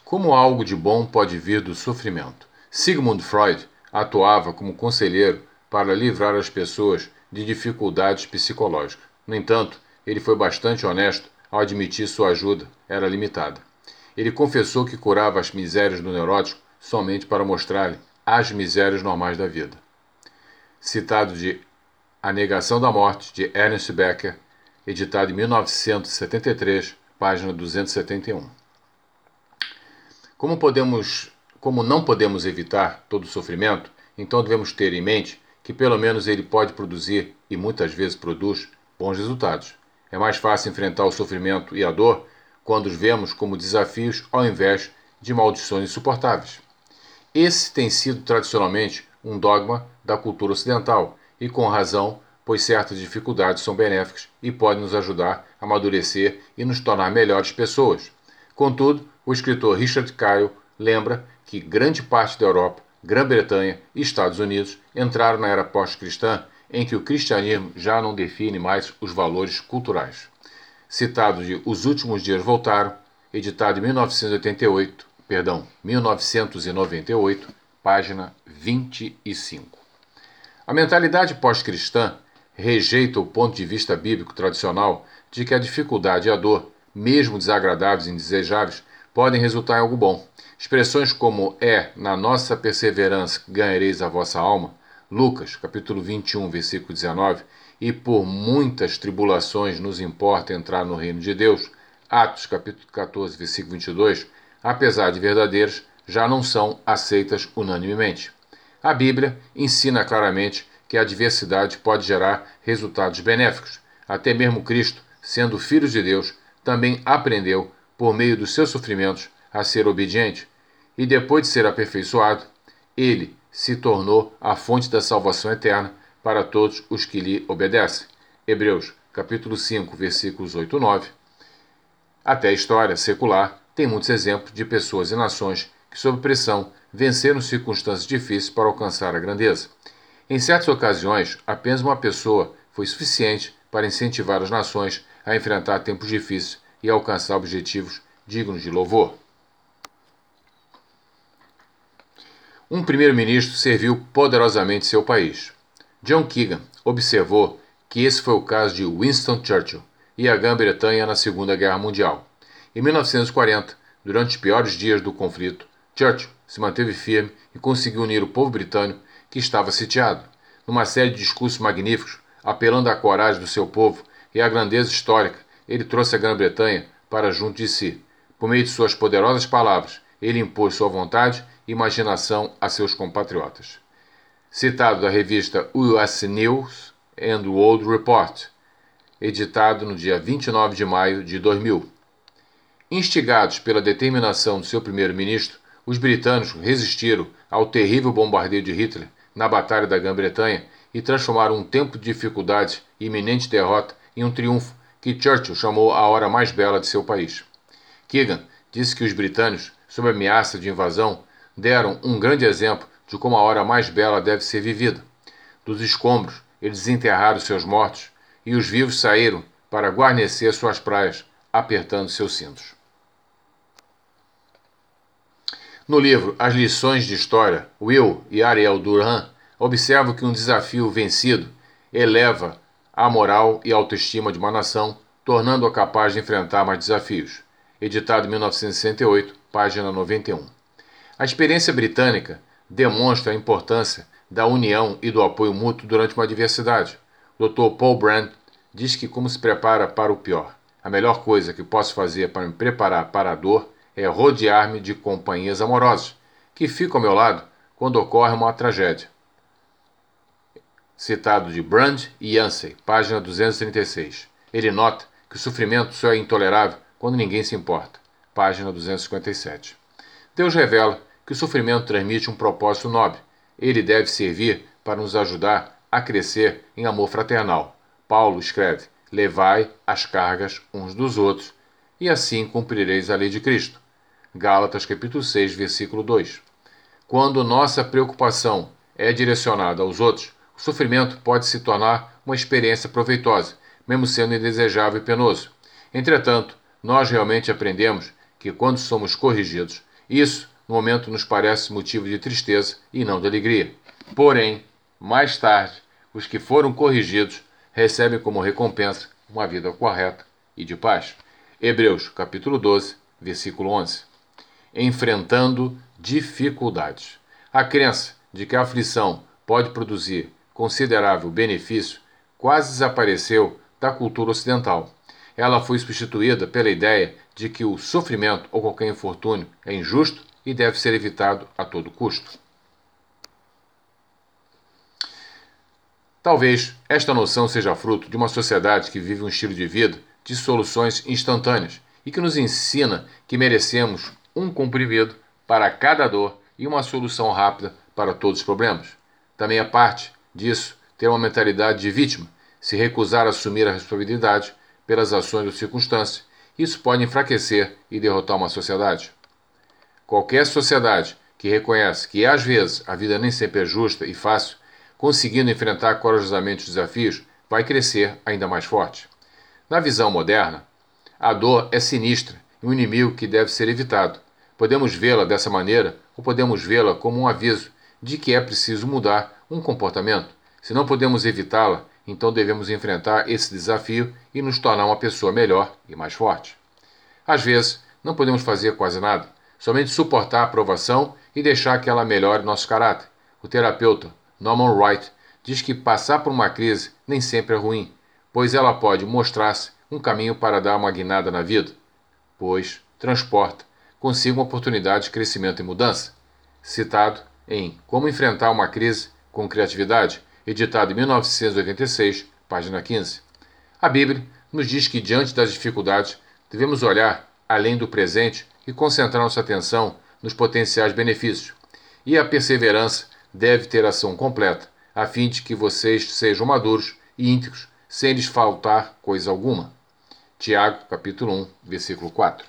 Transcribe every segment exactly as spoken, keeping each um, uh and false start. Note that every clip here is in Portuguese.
Como algo de bom pode vir do sofrimento? Sigmund Freud atuava como conselheiro para livrar as pessoas de dificuldades psicológicas. No entanto, ele foi bastante honesto ao admitir sua ajuda era limitada. Ele confessou que curava as misérias do neurótico somente para mostrar-lhe as misérias normais da vida. Citado de A Negação da Morte, de Ernest Becker, editado em mil novecentos e setenta e três, página duzentos e setenta e um. Como, podemos, como não podemos evitar todo o sofrimento, então devemos ter em mente que pelo menos ele pode produzir, e muitas vezes produz, bons resultados. É mais fácil enfrentar o sofrimento e a dor quando os vemos como desafios ao invés de maldições insuportáveis. Esse tem sido tradicionalmente um dogma da cultura ocidental, e com razão, pois certas dificuldades são benéficas e podem nos ajudar a amadurecer e nos tornar melhores pessoas. Contudo, o escritor Richard Kyle lembra que grande parte da Europa, Grã-Bretanha e Estados Unidos entraram na era pós-cristã, em que o cristianismo já não define mais os valores culturais. Citado de Os Últimos Dias Voltaram, editado em mil novecentos e oitenta e oito, perdão, mil novecentos e noventa e oito, página vinte e cinco. A mentalidade pós-cristã rejeita o ponto de vista bíblico tradicional de que a dificuldade e a dor, mesmo desagradáveis e indesejáveis, podem resultar em algo bom. Expressões como é na nossa perseverança que ganhareis a vossa alma, Lucas, capítulo vinte e um, versículo dezenove, e por muitas tribulações nos importa entrar no reino de Deus, Atos, capítulo quatorze, versículo vinte e dois, apesar de verdadeiras, já não são aceitas unanimemente. A Bíblia ensina claramente que a adversidade pode gerar resultados benéficos. Até mesmo Cristo, sendo filho de Deus, também aprendeu, por meio dos seus sofrimentos, a ser obediente. E depois de ser aperfeiçoado, ele se tornou a fonte da salvação eterna para todos os que lhe obedecem. Hebreus, capítulo cinco, versículos oito e nove. Até a história secular tem muitos exemplos de pessoas e nações que, sob pressão, venceram circunstâncias difíceis para alcançar a grandeza. Em certas ocasiões, apenas uma pessoa foi suficiente para incentivar as nações a enfrentar tempos difíceis e alcançar objetivos dignos de louvor. Um primeiro-ministro serviu poderosamente seu país. John Keegan observou que esse foi o caso de Winston Churchill e a Grã-Bretanha na Segunda Guerra Mundial. Em mil novecentos e quarenta, durante os piores dias do conflito, Churchill se manteve firme e conseguiu unir o povo britânico que estava sitiado. Numa série de discursos magníficos, apelando à coragem do seu povo e à grandeza histórica, ele trouxe a Grã-Bretanha para junto de si. Por meio de suas poderosas palavras, ele impôs sua vontade e imaginação a seus compatriotas. Citado da revista U S News and World Report, editado no dia vinte e nove de maio de dois mil. Instigados pela determinação do seu primeiro-ministro, os britânicos resistiram ao terrível bombardeio de Hitler na Batalha da Grã-Bretanha e transformaram um tempo de dificuldade e iminente derrota em um triunfo que Churchill chamou a hora mais bela de seu país. Keegan disse que os britânicos, sob ameaça de invasão, deram um grande exemplo de como a hora mais bela deve ser vivida. Dos escombros, eles desenterraram seus mortos e os vivos saíram para guarnecer suas praias, apertando seus cintos. No livro As Lições de História, Will e Ariel Durham observam que um desafio vencido eleva a moral e a autoestima de uma nação, tornando-a capaz de enfrentar mais desafios. Editado em mil novecentos e sessenta e oito, página noventa e um. A experiência britânica demonstra a importância da união e do apoio mútuo durante uma adversidade. O doutor Paul Brand diz que como se prepara para o pior. A melhor coisa que posso fazer para me preparar para a dor é rodear-me de companhias amorosas, que ficam ao meu lado quando ocorre uma tragédia. Citado de Brand e Yancey, página duzentos e trinta e seis. Ele nota que o sofrimento só é intolerável quando ninguém se importa. Página duzentos e cinquenta e sete. Deus revela que o sofrimento transmite um propósito nobre. Ele deve servir para nos ajudar a crescer em amor fraternal. Paulo escreve: levai as cargas uns dos outros, e assim cumprireis a lei de Cristo. Gálatas capítulo seis, versículo dois. Quando nossa preocupação é direcionada aos outros, o sofrimento pode se tornar uma experiência proveitosa, mesmo sendo indesejável e penoso. Entretanto, nós realmente aprendemos que quando somos corrigidos Isso, no momento, nos parece motivo de tristeza e não de alegria. Porém, mais tarde, os que foram corrigidos recebem como recompensa uma vida correta e de paz. Hebreus, capítulo doze, versículo onze. Enfrentando dificuldades. A crença de que a aflição pode produzir considerável benefício quase desapareceu da cultura ocidental. Ela foi substituída pela ideia de que o sofrimento ou qualquer infortúnio é injusto e deve ser evitado a todo custo. Talvez esta noção seja fruto de uma sociedade que vive um estilo de vida de soluções instantâneas e que nos ensina que merecemos um comprimido para cada dor e uma solução rápida para todos os problemas. Também é parte disso ter uma mentalidade de vítima, se recusar a assumir a responsabilidade pelas ações ou circunstâncias. Isso pode enfraquecer e derrotar uma sociedade. Qualquer sociedade que reconhece que, às vezes, a vida nem sempre é justa e fácil, conseguindo enfrentar corajosamente os desafios, vai crescer ainda mais forte. Na visão moderna, a dor é sinistra e um inimigo que deve ser evitado. Podemos vê-la dessa maneira ou podemos vê-la como um aviso de que é preciso mudar um comportamento. Se não podemos evitá-la, então devemos enfrentar esse desafio e nos tornar uma pessoa melhor e mais forte. Às vezes, não podemos fazer quase nada, somente suportar a aprovação e deixar que ela melhore nosso caráter. O terapeuta Norman Wright diz que passar por uma crise nem sempre é ruim, pois ela pode mostrar-se um caminho para dar uma guinada na vida, pois transporta consigo uma oportunidade de crescimento e mudança. Citado em Como Enfrentar uma Crise com Criatividade, editado em mil novecentos e oitenta e seis, página quinze. A Bíblia nos diz que, diante das dificuldades, devemos olhar além do presente e concentrar nossa atenção nos potenciais benefícios. E a perseverança deve ter ação completa, a fim de que vocês sejam maduros e íntegros, sem lhes faltar coisa alguma. Tiago, capítulo um, versículo quatro.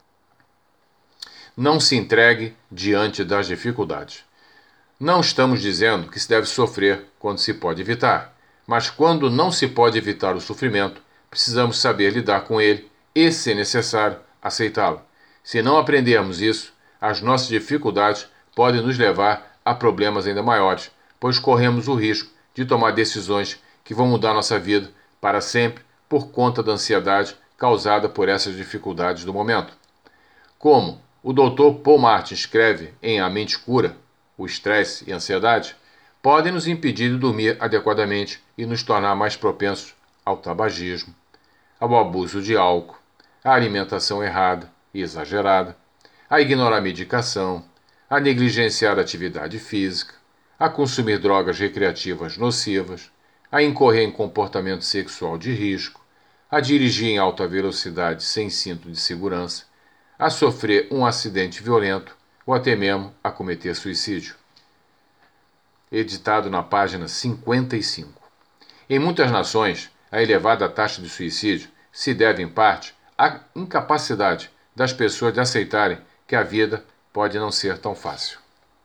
Não se entregue diante das dificuldades. Não estamos dizendo que se deve sofrer quando se pode evitar, mas quando não se pode evitar o sofrimento, precisamos saber lidar com ele e, se necessário, aceitá-lo. Se não aprendermos isso, as nossas dificuldades podem nos levar a problemas ainda maiores, pois corremos o risco de tomar decisões que vão mudar nossa vida para sempre por conta da ansiedade causada por essas dificuldades do momento. Como o doutor Paul Martin escreve em A Mente Cura, o estresse e a ansiedade podem nos impedir de dormir adequadamente e nos tornar mais propensos ao tabagismo, ao abuso de álcool, à alimentação errada e exagerada, a ignorar a medicação, a negligenciar a atividade física, a consumir drogas recreativas nocivas, a incorrer em comportamento sexual de risco, a dirigir em alta velocidade sem cinto de segurança, a sofrer um acidente violento ou até mesmo a cometer suicídio. Editado na página cinquenta e cinco. Em muitas nações, a elevada taxa de suicídio se deve, em parte, à incapacidade das pessoas de aceitarem que a vida pode não ser tão fácil.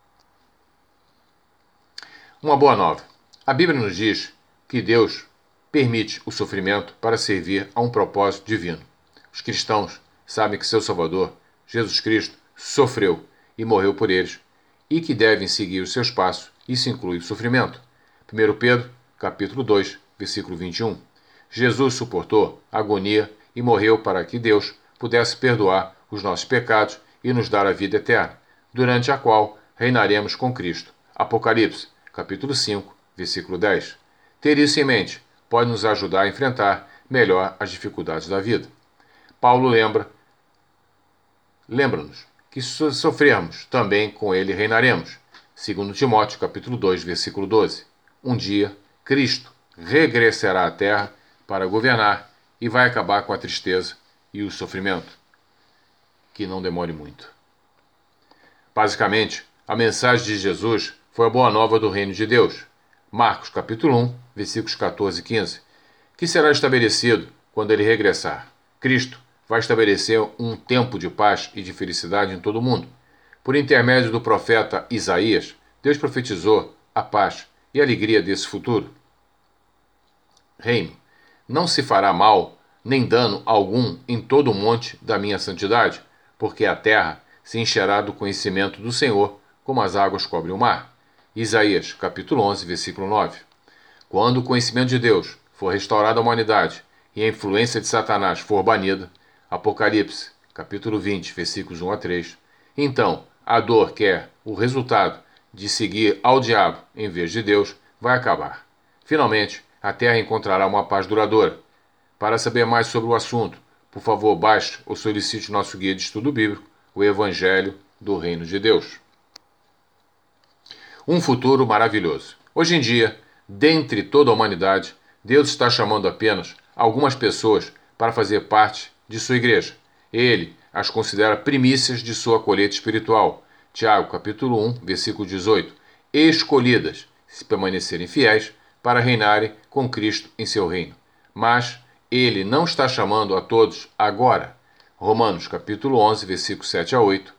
Uma boa nova. A Bíblia nos diz que Deus permite o sofrimento para servir a um propósito divino. Os cristãos sabem que seu Salvador, Jesus Cristo, sofreu e morreu por eles, e que devem seguir os seus passos. Isso inclui o sofrimento. primeiro Pedro, capítulo dois, versículo vinte e um. Jesus suportou a agonia e morreu para que Deus pudesse perdoar os nossos pecados e nos dar a vida eterna, durante a qual reinaremos com Cristo. Apocalipse, capítulo cinco, versículo dez. Ter isso em mente pode nos ajudar a enfrentar melhor as dificuldades da vida. Paulo lembra, lembra-nos que se sofrermos, também com ele reinaremos. segundo Timóteo, capítulo dois, versículo doze. Um dia, Cristo regressará à terra para governar e vai acabar com a tristeza e o sofrimento. Que não demore muito. Basicamente, a mensagem de Jesus foi a boa nova do reino de Deus. Marcos, capítulo um, versículos catorze e quinze. Que será estabelecido quando ele regressar. Cristo vai estabelecer um tempo de paz e de felicidade em todo o mundo. Por intermédio do profeta Isaías, Deus profetizou a paz e a alegria desse futuro. Reino, não se fará mal nem dano algum em todo o monte da minha santidade, porque a terra se encherá do conhecimento do Senhor, como as águas cobrem o mar. Isaías, capítulo onze, versículo nove. Quando o conhecimento de Deus for restaurado à humanidade e a influência de Satanás for banida, Apocalipse, capítulo vinte, versículos um a três, então a dor que é o resultado de seguir ao diabo em vez de Deus vai acabar. Finalmente, a terra encontrará uma paz duradoura. Para saber mais sobre o assunto, por favor, baixe ou solicite nosso guia de estudo bíblico, o Evangelho do Reino de Deus. Um futuro maravilhoso. Hoje em dia, dentre toda a humanidade, Deus está chamando apenas algumas pessoas para fazer parte de sua igreja. Ele as considera primícias de sua colheita espiritual. Tiago, capítulo um, versículo dezoito. Escolhidas, se permanecerem fiéis, para reinarem com Cristo em seu reino. Mas ele não está chamando a todos agora. Romanos, capítulo onze, versículos sete a oito,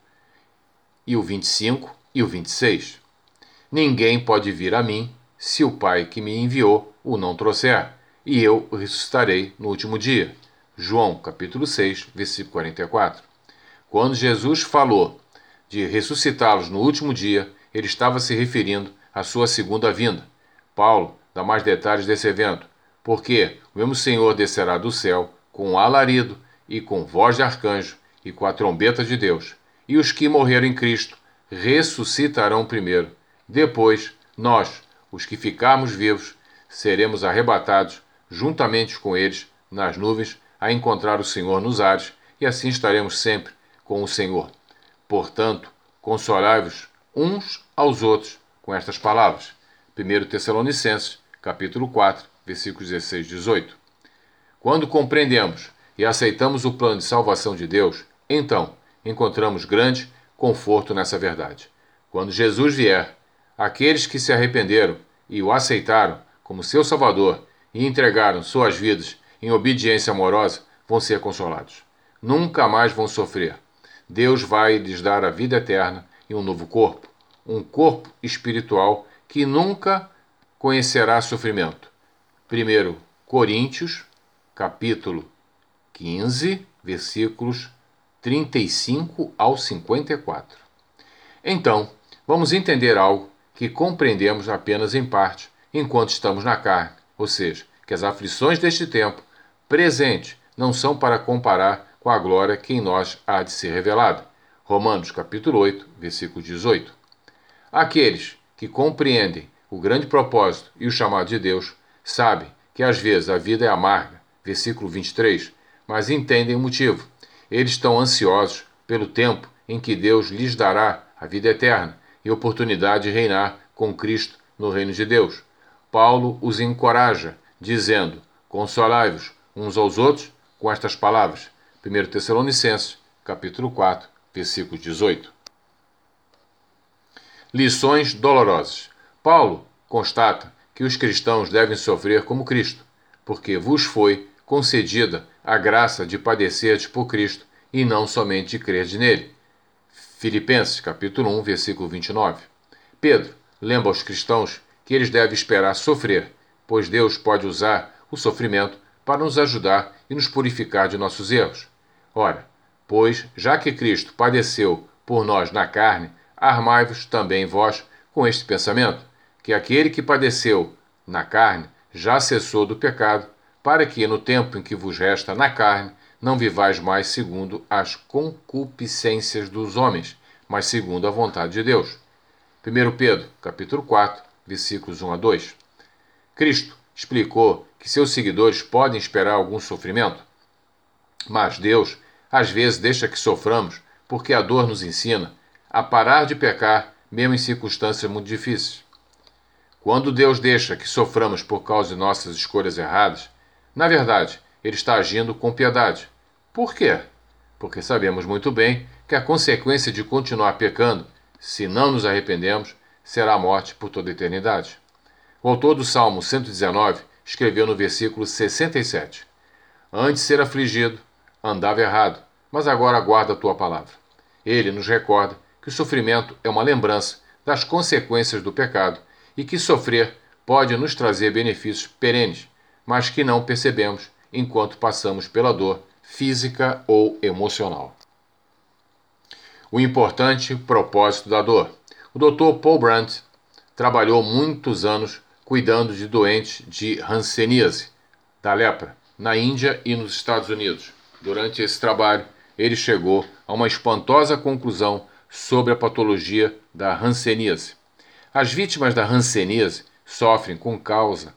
e o vinte e cinco e o vinte e seis. Ninguém pode vir a mim se o Pai que me enviou o não trouxer, e eu o ressuscitarei no último dia. João, capítulo seis, versículo quarenta e quatro. Quando Jesus falou de ressuscitá-los no último dia, ele estava se referindo à sua segunda vinda. Paulo dá mais detalhes desse evento, porque o mesmo Senhor descerá do céu com um alarido e com voz de arcanjo e com a trombeta de Deus, e os que morreram em Cristo ressuscitarão primeiro. Depois, nós, os que ficarmos vivos, seremos arrebatados juntamente com eles nas nuvens a encontrar o Senhor nos ares, e assim estaremos sempre com o Senhor. Portanto, consolai-vos uns aos outros com estas palavras. primeiro Tessalonicenses, capítulo quatro, versículos dezesseis e dezoito. Quando compreendemos e aceitamos o plano de salvação de Deus, então encontramos grande conforto nessa verdade. Quando Jesus vier, aqueles que se arrependeram e o aceitaram como seu Salvador e entregaram suas vidas em obediência amorosa vão ser consolados. Nunca mais vão sofrer. Deus vai lhes dar a vida eterna e um novo corpo, um corpo espiritual que nunca conhecerá sofrimento. primeiro Coríntios, capítulo quinze, versículos trinta e cinco ao cinquenta e quatro. Então, vamos entender algo que compreendemos apenas em parte enquanto estamos na carne, ou seja, que as aflições deste tempo presente não são para comparar com a glória que em nós há de ser revelada. Romanos capítulo oito, versículo dezoito. Aqueles que compreendem o grande propósito e o chamado de Deus sabem que às vezes a vida é amarga, versículo vinte e três, mas entendem o motivo. Eles estão ansiosos pelo tempo em que Deus lhes dará a vida eterna e oportunidade de reinar com Cristo no reino de Deus. Paulo os encoraja, dizendo: consolai-vos uns aos outros com estas palavras. primeiro Tessalonicenses, capítulo quatro, versículo dezoito. Lições dolorosas. Paulo constata que os cristãos devem sofrer como Cristo, porque vos foi concedida a graça de padecerdes por Cristo e não somente de crerdes nele. Filipenses, capítulo um, versículo vinte e nove. Pedro lembra aos cristãos que eles devem esperar sofrer, pois Deus pode usar o sofrimento para nos ajudar e nos purificar de nossos erros. Ora, pois, já que Cristo padeceu por nós na carne, armai-vos também vós com este pensamento, que aquele que padeceu na carne já cessou do pecado, para que no tempo em que vos resta na carne, não vivais mais segundo as concupiscências dos homens, mas segundo a vontade de Deus. primeiro Pedro, capítulo quatro, versículos um a dois. Cristo explicou que seus seguidores podem esperar algum sofrimento, mas Deus às vezes deixa que soframos porque a dor nos ensina a parar de pecar mesmo em circunstâncias muito difíceis. Quando Deus deixa que soframos por causa de nossas escolhas erradas, na verdade, Ele está agindo com piedade. Por quê? Porque sabemos muito bem que a consequência de continuar pecando, se não nos arrependemos, será a morte por toda a eternidade. O autor do Salmo cento e dezenove escreveu no versículo sessenta e sete: Antes de ser afligido, andava errado, mas agora aguarda a tua palavra. Ele nos recorda que o sofrimento é uma lembrança das consequências do pecado e que sofrer pode nos trazer benefícios perenes, mas que não percebemos enquanto passamos pela dor física ou emocional. O importante propósito da dor. O doutor Paul Brandt trabalhou muitos anos cuidando de doentes de hanseníase, da lepra, na Índia e nos Estados Unidos. Durante esse trabalho, ele chegou a uma espantosa conclusão sobre a patologia da hanseníase. As vítimas da hanseníase sofrem com causa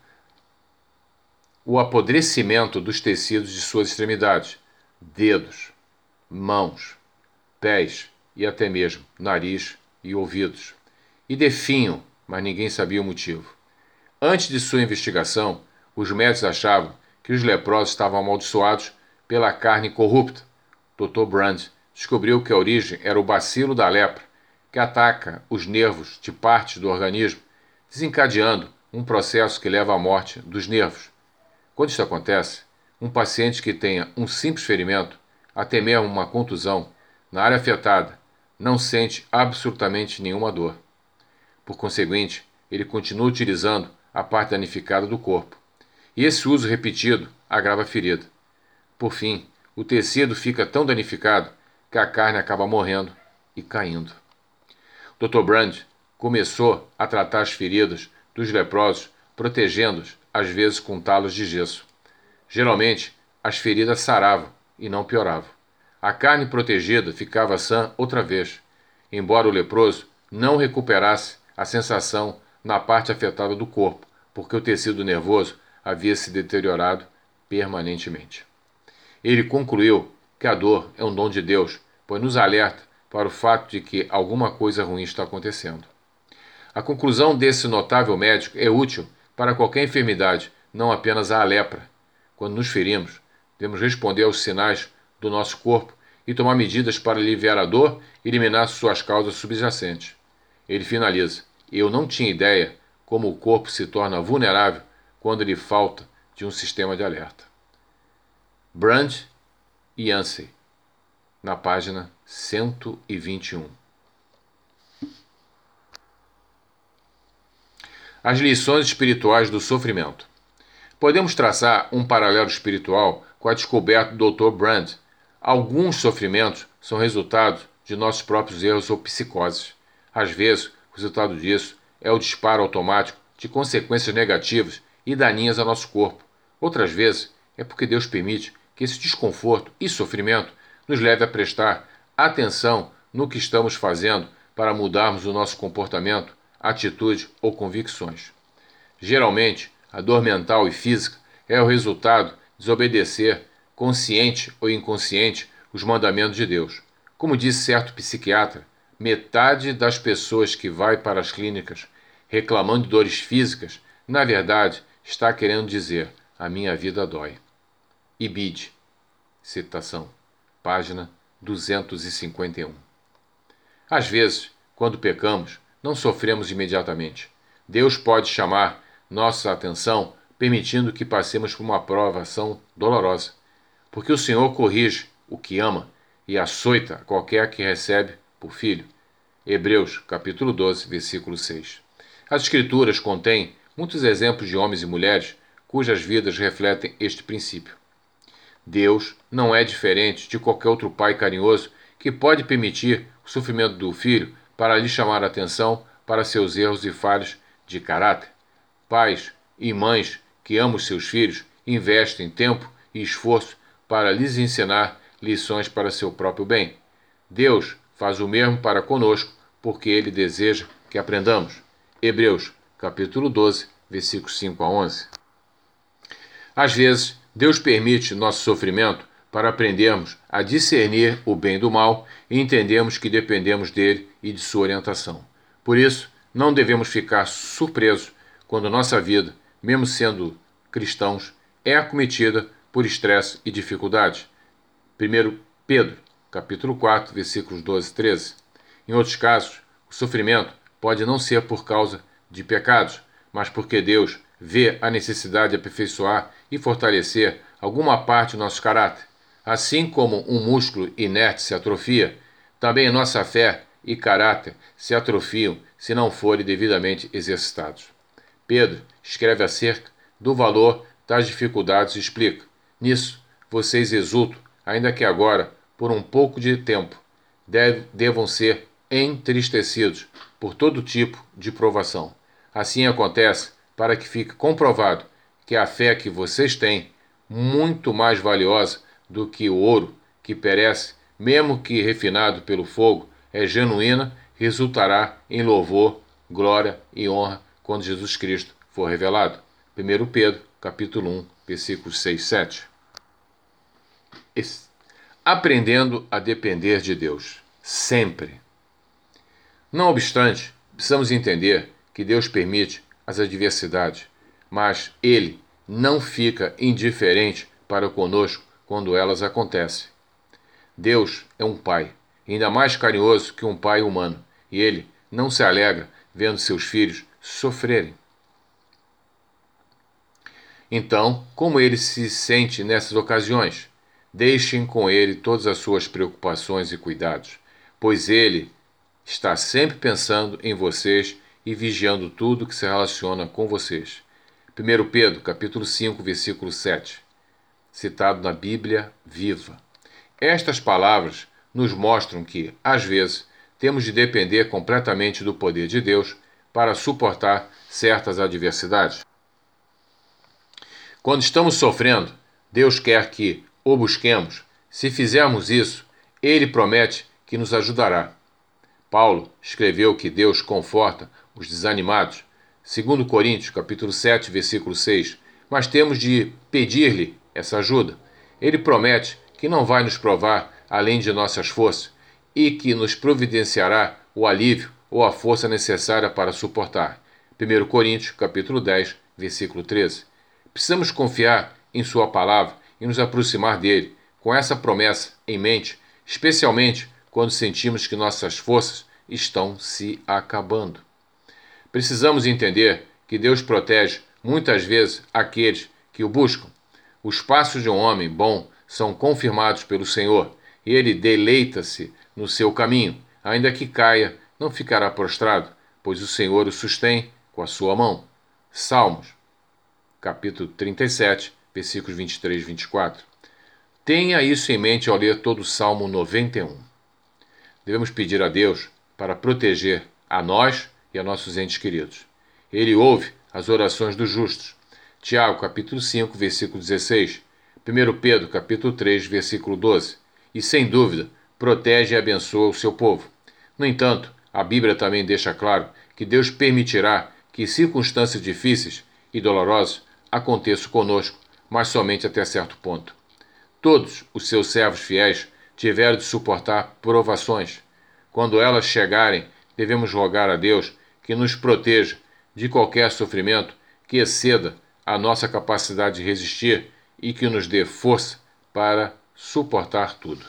o apodrecimento dos tecidos de suas extremidades, dedos, mãos, pés e até mesmo nariz e ouvidos, e definham, mas ninguém sabia o motivo. Antes de sua investigação, os médicos achavam que os leprosos estavam amaldiçoados pela carne corrupta. doutor Brandt descobriu que a origem era o bacilo da lepra, que ataca os nervos de partes do organismo, desencadeando um processo que leva à morte dos nervos. Quando isso acontece, um paciente que tenha um simples ferimento, até mesmo uma contusão, na área afetada, não sente absolutamente nenhuma dor. Por conseguinte, ele continua utilizando a parte danificada do corpo. E esse uso repetido agrava a ferida. Por fim, o tecido fica tão danificado que a carne acaba morrendo e caindo. doutor Brandt começou a tratar as feridas dos leprosos, protegendo-os, às vezes com talos de gesso. Geralmente, as feridas saravam e não pioravam. A carne protegida ficava sã outra vez, embora o leproso não recuperasse a sensação na parte afetada do corpo, porque o tecido nervoso havia se deteriorado permanentemente. Ele concluiu que a dor é um dom de Deus, pois nos alerta para o fato de que alguma coisa ruim está acontecendo. A conclusão desse notável médico é útil para qualquer enfermidade, não apenas a lepra. Quando nos ferimos, devemos responder aos sinais do nosso corpo e tomar medidas para aliviar a dor e eliminar suas causas subjacentes. Ele finaliza: eu não tinha ideia como o corpo se torna vulnerável quando lhe falta de um sistema de alerta. Brandt e Yancey, na página cento e vinte e um. As lições espirituais do sofrimento. Podemos traçar um paralelo espiritual com a descoberta do doutor Brandt. Alguns sofrimentos são resultados de nossos próprios erros ou psicoses. Às vezes, o resultado disso é o disparo automático de consequências negativas e daninhas ao nosso corpo. Outras vezes, é porque Deus permite que esse desconforto e sofrimento nos leve a prestar atenção no que estamos fazendo para mudarmos o nosso comportamento, atitude ou convicções. Geralmente, a dor mental e física é o resultado de desobedecer, consciente ou inconsciente, os mandamentos de Deus. Como disse certo psiquiatra, metade das pessoas que vai para as clínicas reclamando de dores físicas, na verdade, está querendo dizer: a minha vida dói. Ibid, citação, página duzentos e cinquenta e um. Às vezes, quando pecamos, não sofremos imediatamente. Deus pode chamar nossa atenção, permitindo que passemos por uma provação dolorosa, porque o Senhor corrige o que ama e açoita qualquer que recebe por filho. Hebreus, capítulo doze, versículo seis. As Escrituras contêm muitos exemplos de homens e mulheres cujas vidas refletem este princípio. Deus não é diferente de qualquer outro pai carinhoso que pode permitir o sofrimento do filho para lhe chamar a atenção para seus erros e falhas de caráter. Pais e mães que amam seus filhos investem tempo e esforço para lhes ensinar lições para seu próprio bem. Deus faz o mesmo para conosco, porque Ele deseja que aprendamos. Hebreus, capítulo doze, versículos cinco a onze. Às vezes, Deus permite nosso sofrimento para aprendermos a discernir o bem do mal e entendermos que dependemos dele e de sua orientação. Por isso, não devemos ficar surpresos quando nossa vida, mesmo sendo cristãos, é acometida por estresse e dificuldades. primeiro Pedro, capítulo quatro, versículos doze e treze. Em outros casos, o sofrimento pode não ser por causa de pecados, mas porque Deus vê a necessidade de aperfeiçoar e fortalecer alguma parte do nosso caráter. Assim como um músculo inerte se atrofia, também nossa fé e caráter se atrofiam se não forem devidamente exercitados. Pedro escreve acerca do valor das dificuldades e explica: nisso vocês exultam, ainda que agora, por um pouco de tempo. deve, devam ser entristecidos por todo tipo de provação. Assim acontece para que fique comprovado que a fé que vocês têm, muito mais valiosa do que o ouro que perece, mesmo que refinado pelo fogo, é genuína, resultará em louvor, glória e honra quando Jesus Cristo for revelado. primeiro Pedro, capítulo um, versículos seis e sete. Aprendendo a depender de Deus, sempre. Não obstante, precisamos entender que Deus permite as adversidades, mas Ele não fica indiferente para conosco quando elas acontecem. Deus é um pai, ainda mais carinhoso que um pai humano, e Ele não se alegra vendo seus filhos sofrerem. Então, como Ele se sente nessas ocasiões? Deixem com Ele todas as suas preocupações e cuidados, pois Ele está sempre pensando em vocês e vigiando tudo que se relaciona com vocês. primeiro Pedro, capítulo cinco, versículo sete, citado na Bíblia Viva. Estas palavras nos mostram que, às vezes, temos de depender completamente do poder de Deus para suportar certas adversidades. Quando estamos sofrendo, Deus quer que o busquemos. Se fizermos isso, Ele promete que nos ajudará. Paulo escreveu que Deus conforta os desanimados, segundo Coríntios, capítulo sete, versículo seis, mas temos de pedir-lhe essa ajuda. Ele promete que não vai nos provar além de nossas forças e que nos providenciará o alívio ou a força necessária para suportar. primeiro Coríntios, capítulo dez, versículo treze. Precisamos confiar em sua palavra e nos aproximar dele, com essa promessa em mente, especialmente quando sentimos que nossas forças estão se acabando. Precisamos entender que Deus protege muitas vezes aqueles que o buscam. Os passos de um homem bom são confirmados pelo Senhor, e ele deleita-se no seu caminho. Ainda que caia, não ficará prostrado, pois o Senhor o sustém com a sua mão. Salmos, capítulo trinta e sete, versículos vinte e três e vinte e quatro. Tenha isso em mente ao ler todo o Salmo noventa e um. Devemos pedir a Deus para proteger a nós e a nossos entes queridos. Ele ouve as orações dos justos. Tiago, capítulo cinco, versículo dezesseis. primeiro Pedro, capítulo três, versículo doze. E, sem dúvida, protege e abençoa o seu povo. No entanto, a Bíblia também deixa claro que Deus permitirá que circunstâncias difíceis e dolorosas aconteçam conosco, mas somente até certo ponto. Todos os seus servos fiéis tiveram de suportar provações. Quando elas chegarem, devemos rogar a Deus que nos proteja de qualquer sofrimento que exceda a nossa capacidade de resistir e que nos dê força para suportar tudo.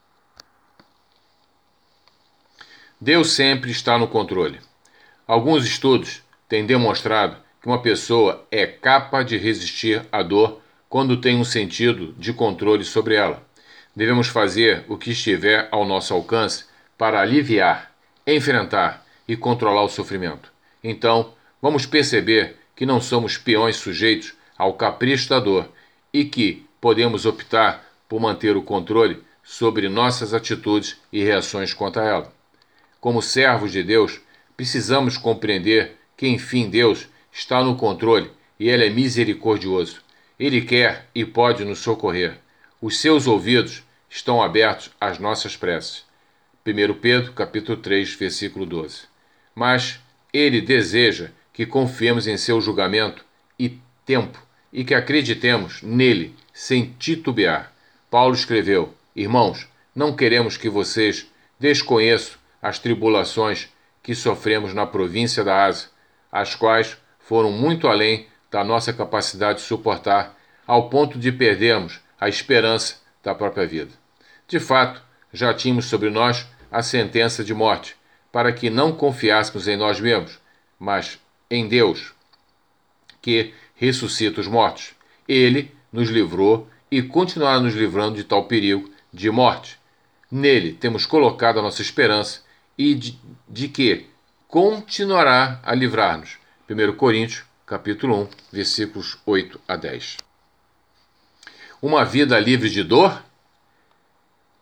Deus sempre está no controle. Alguns estudos têm demonstrado que uma pessoa é capaz de resistir à dor quando tem um sentido de controle sobre ela. Devemos fazer o que estiver ao nosso alcance para aliviar, enfrentar e controlar o sofrimento. Então, vamos perceber que não somos peões sujeitos ao capricho da dor e que podemos optar por manter o controle sobre nossas atitudes e reações contra ela. Como servos de Deus, precisamos compreender que, enfim, Deus está no controle e Ele é misericordioso. Ele quer e pode nos socorrer. Os seus ouvidos estão abertos às nossas preces. primeiro Pedro, capítulo três, versículo doze. Mas Ele deseja que confiemos em seu julgamento e tempo e que acreditemos nele sem titubear. Paulo escreveu: Irmãos, não queremos que vocês desconheçam as tribulações que sofremos na província da Ásia, as quais foram muito além da nossa capacidade de suportar, ao ponto de perdermos a esperança da própria vida. De fato, já tínhamos sobre nós a sentença de morte, para que não confiássemos em nós mesmos, mas em Deus, que ressuscita os mortos. Ele nos livrou e continuará nos livrando de tal perigo de morte. Nele temos colocado a nossa esperança e de, de que continuará a livrar-nos. primeiro Coríntios, capítulo um, versículos oito a dez. Uma vida livre de dor?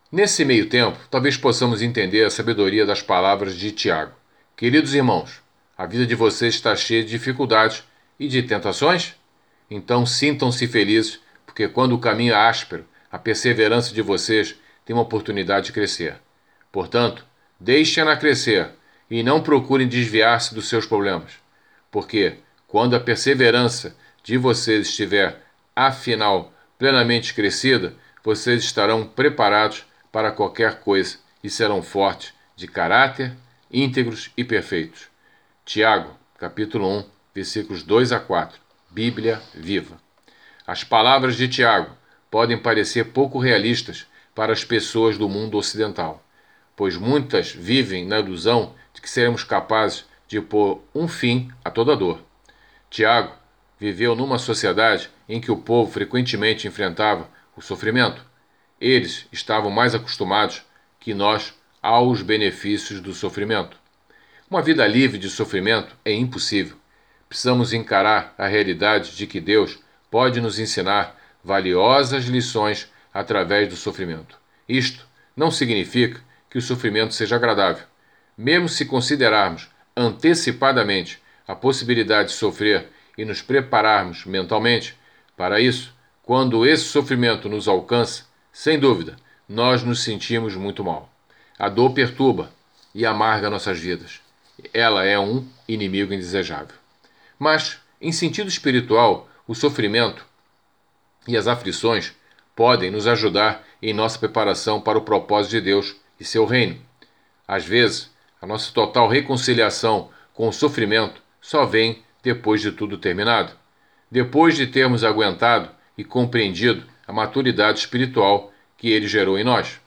Nesse meio tempo, talvez possamos entender a sabedoria das palavras de Tiago. Queridos irmãos, a vida de vocês está cheia de dificuldades e de tentações? Então sintam-se felizes, porque quando o caminho é áspero, a perseverança de vocês tem uma oportunidade de crescer. Portanto, deixem-na crescer e não procurem desviar-se dos seus problemas, porque quando a perseverança de vocês estiver, afinal, plenamente crescida, vocês estarão preparados para qualquer coisa e serão fortes de caráter, íntegros e perfeitos. Tiago, capítulo um, versículos dois a quatro. Bíblia Viva. As palavras de Tiago podem parecer pouco realistas para as pessoas do mundo ocidental, pois muitas vivem na ilusão de que seremos capazes de pôr um fim a toda dor. Tiago viveu numa sociedade em que o povo frequentemente enfrentava o sofrimento. Eles estavam mais acostumados que nós aos benefícios do sofrimento. Uma vida livre de sofrimento é impossível. Precisamos encarar a realidade de que Deus pode nos ensinar valiosas lições através do sofrimento. Isto não significa que o sofrimento seja agradável. Mesmo se considerarmos antecipadamente a possibilidade de sofrer e nos prepararmos mentalmente para isso, quando esse sofrimento nos alcança, sem dúvida, nós nos sentimos muito mal. A dor perturba e amarga nossas vidas. Ela é um inimigo indesejável. Mas, em sentido espiritual, o sofrimento e as aflições podem nos ajudar em nossa preparação para o propósito de Deus e seu reino. Às vezes, a nossa total reconciliação com o sofrimento só vem depois de tudo terminado. Depois de termos aguentado e compreendido a maturidade espiritual que ele gerou em nós.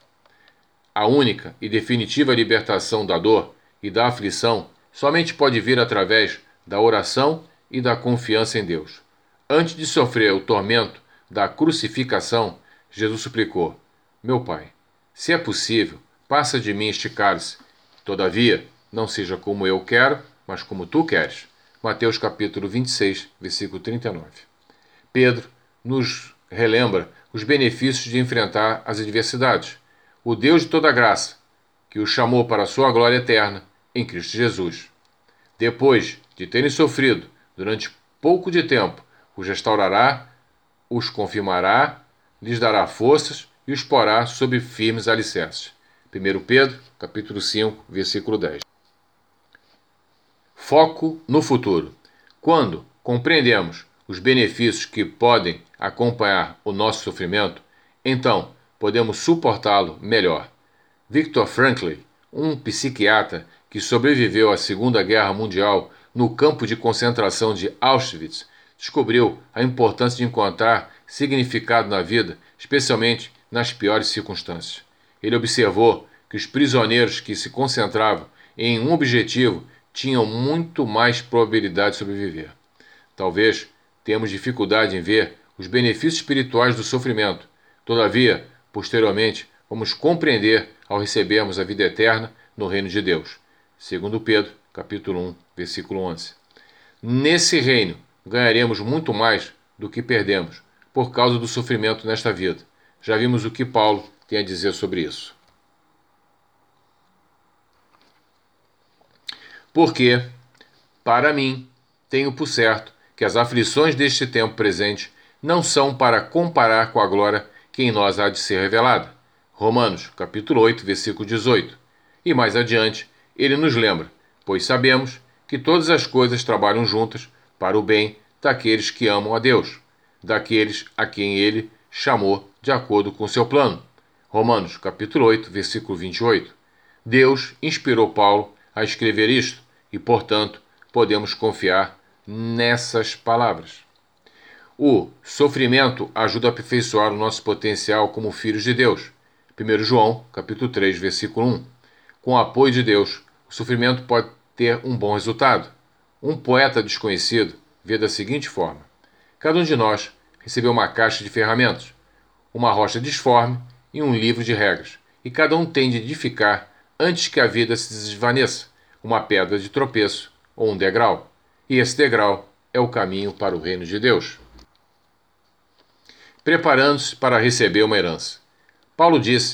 A única e definitiva libertação da dor e da aflição somente pode vir através da oração e da confiança em Deus. Antes de sofrer o tormento da crucificação, Jesus suplicou: Meu Pai, se é possível, passa de mim este cálice. Todavia, não seja como eu quero, mas como tu queres. Mateus capítulo vinte e seis, versículo trinta e nove. Pedro nos relembra os benefícios de enfrentar as adversidades. O Deus de toda graça, que o chamou para a sua glória eterna em Cristo Jesus. Depois de terem sofrido durante pouco de tempo, os restaurará, os confirmará, lhes dará forças e os porá sob firmes alicerces. primeiro Pedro, capítulo cinco, versículo dez. Foco no futuro. Quando compreendemos os benefícios que podem acompanhar o nosso sofrimento, então podemos suportá-lo melhor. Viktor Frankl, um psiquiatra que sobreviveu à Segunda Guerra Mundial no campo de concentração de Auschwitz, descobriu a importância de encontrar significado na vida, especialmente nas piores circunstâncias. Ele observou que os prisioneiros que se concentravam em um objetivo tinham muito mais probabilidade de sobreviver. Talvez tenhamos dificuldade em ver os benefícios espirituais do sofrimento. Todavia, posteriormente, vamos compreender ao recebermos a vida eterna no reino de Deus. segundo Pedro, capítulo um, versículo onze. Nesse reino, ganharemos muito mais do que perdemos, por causa do sofrimento nesta vida. Já vimos o que Paulo tem a dizer sobre isso. Porque, para mim, tenho por certo que as aflições deste tempo presente não são para comparar com a glória que em nós há de ser revelada. Romanos, capítulo oito, versículo dezoito. E mais adiante, ele nos lembra, pois sabemos que todas as coisas trabalham juntas para o bem daqueles que amam a Deus, daqueles a quem ele chamou de acordo com seu plano. Romanos, capítulo oito, versículo vinte e oito. Deus inspirou Paulo a escrever isto e, portanto, podemos confiar nessas palavras. O sofrimento ajuda a aperfeiçoar o nosso potencial como filhos de Deus. primeiro João, capítulo três, versículo um. Com o apoio de Deus, o sofrimento pode ter um bom resultado. Um poeta desconhecido vê da seguinte forma: cada um de nós recebeu uma caixa de ferramentas, uma rocha disforme e um livro de regras, e cada um tem de edificar antes que a vida se desvaneça, uma pedra de tropeço ou um degrau. E esse degrau é o caminho para o reino de Deus. Preparando-se para receber uma herança. Paulo disse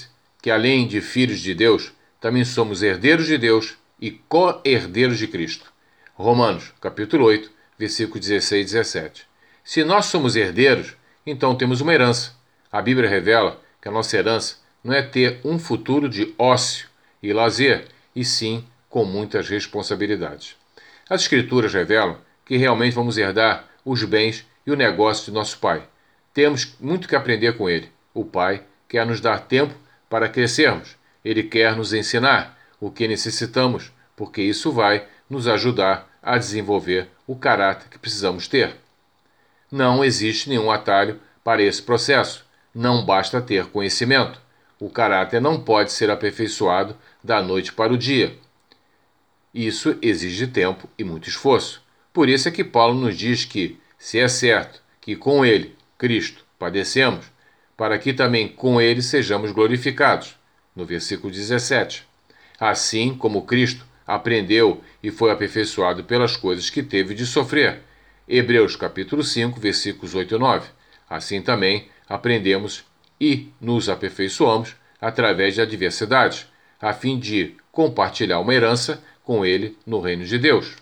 que além de filhos de Deus, também somos herdeiros de Deus e co-herdeiros de Cristo. Romanos, capítulo oito, versículos dezesseis e dezessete. Se nós somos herdeiros, então temos uma herança. A Bíblia revela que a nossa herança não é ter um futuro de ócio e lazer, e sim com muitas responsabilidades. As Escrituras revelam que realmente vamos herdar os bens e o negócio de nosso Pai. Temos muito que aprender com Ele. O Pai quer nos dar tempo para crescermos. Ele quer nos ensinar o que necessitamos, porque isso vai nos ajudar a desenvolver o caráter que precisamos ter. Não existe nenhum atalho para esse processo. Não basta ter conhecimento. O caráter não pode ser aperfeiçoado da noite para o dia. Isso exige tempo e muito esforço. Por isso é que Paulo nos diz que, se é certo que com ele, Cristo, padecemos, para que também com ele sejamos glorificados. No versículo dezessete. Assim como Cristo aprendeu e foi aperfeiçoado pelas coisas que teve de sofrer. Hebreus capítulo cinco, versículos oito e nove. Assim também aprendemos e nos aperfeiçoamos através de adversidades, a fim de compartilhar uma herança com ele no reino de Deus.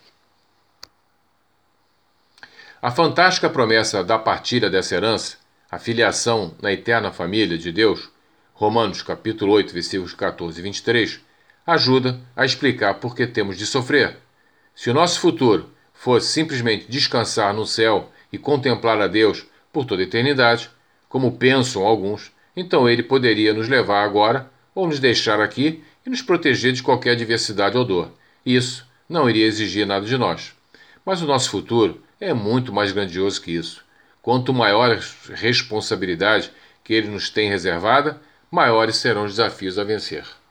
A fantástica promessa da partilha dessa herança, a filiação na eterna família de Deus, Romanos capítulo oito, versículos quatorze e vinte e três, ajuda a explicar por que temos de sofrer. Se o nosso futuro fosse simplesmente descansar no céu e contemplar a Deus por toda a eternidade, como pensam alguns, então ele poderia nos levar agora ou nos deixar aqui e nos proteger de qualquer adversidade ou dor. Isso não iria exigir nada de nós. Mas o nosso futuro é muito mais grandioso que isso. Quanto maior a responsabilidade que ele nos tem reservada, maiores serão os desafios a vencer.